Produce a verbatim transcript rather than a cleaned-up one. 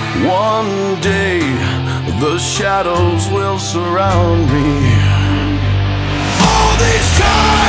One day the shadows will surround me. All these times